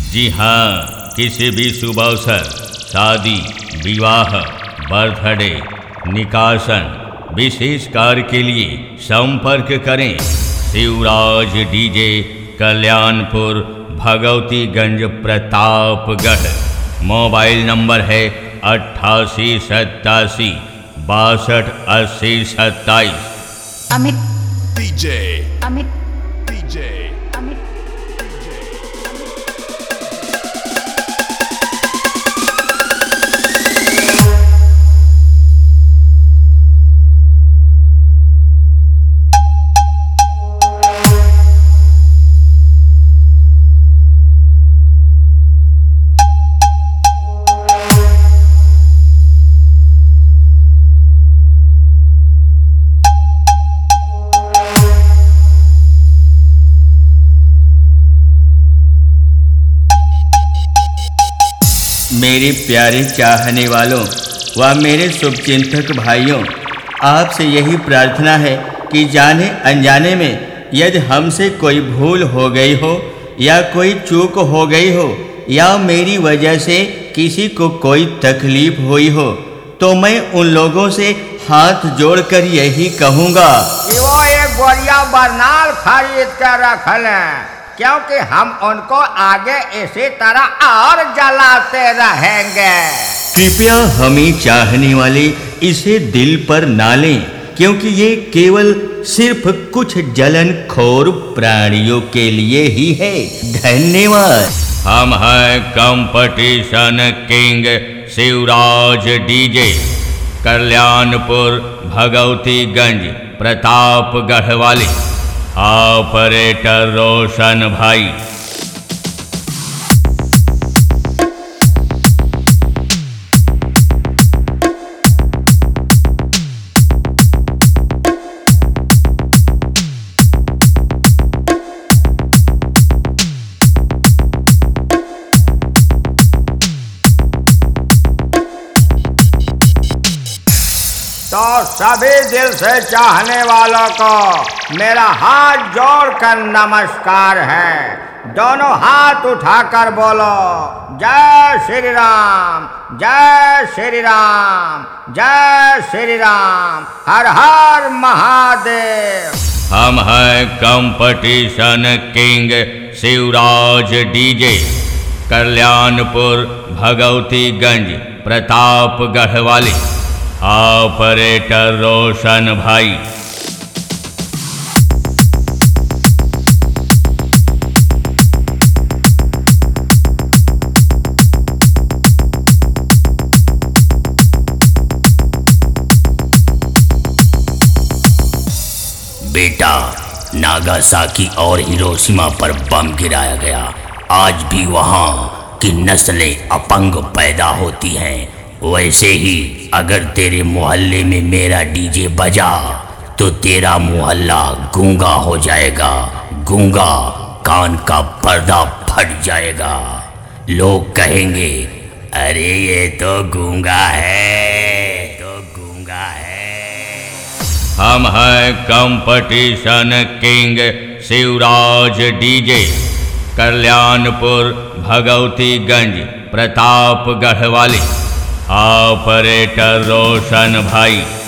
जी हाँ, किसी भी शुभ अवसर, शादी, विवाह, बर्थडे, निकासन, विशेष कार्य के लिए संपर्क करें Shivraj DJ, Kalyanpur, Bhagwatiganj, Pratapgarh. Mobile number है 8887 62 80 27। अमित DJ अमित DJ अमित मेरे प्यारे चाहने वालों व मेरे शुभचिंतक भाइयों, आपसे यही प्रार्थना है कि जाने अनजाने में यदि हमसे कोई भूल हो गई हो या कोई चूक हो गई हो या मेरी वजह से किसी को कोई तकलीफ हुई हो, तो मैं उन लोगों से हाथ जोड़कर यही कहूँगा कि वो एक बोरिया बरनाल खरीद कर रख लें, क्योंकि हम उनको आगे इसी तरह और जलाते रहेंगे। कृपया हमें चाहने वाले इसे दिल पर ना लें, क्योंकि ये केवल सिर्फ कुछ जलनखोर प्राणियों के लिए ही है। धन्यवाद। हम हैं competition king Shivraj DJ, Kalyanpur, Bhagwatiganj, Pratapgarh वाले। ऑपरेटर रोशन भाई। तो सभी दिल से चाहने वालों को मेरा हाथ जोड़कर नमस्कार है। दोनों हाथ उठाकर बोलो जय श्री राम, जय श्री राम, जय श्री राम, हर हर महादेव। हम हैं competition king Shivraj DJ, Kalyanpur, Bhagwatiganj, Pratapgarh वाले। ऑपरेटर रोशन भाई। बेटा, नागासाकी और हिरोशिमा पर बम गिराया गया। आज भी वहाँ की नस्लें अपंग पैदा होती हैं। वैसे ही अगर तेरे मोहल्ले में मेरा डीजे बजा तो तेरा मोहल्ला गूंगा हो जाएगा। गूंगा, कान का पर्दा फट जाएगा। लोग कहेंगे, अरे ये तो गूंगा है, तो गूंगा है। हम हैं competition king Shivraj DJ, Kalyanpur, Bhagwatiganj, Pratapgarh वाले। ऑपरेटर रोशन भाई।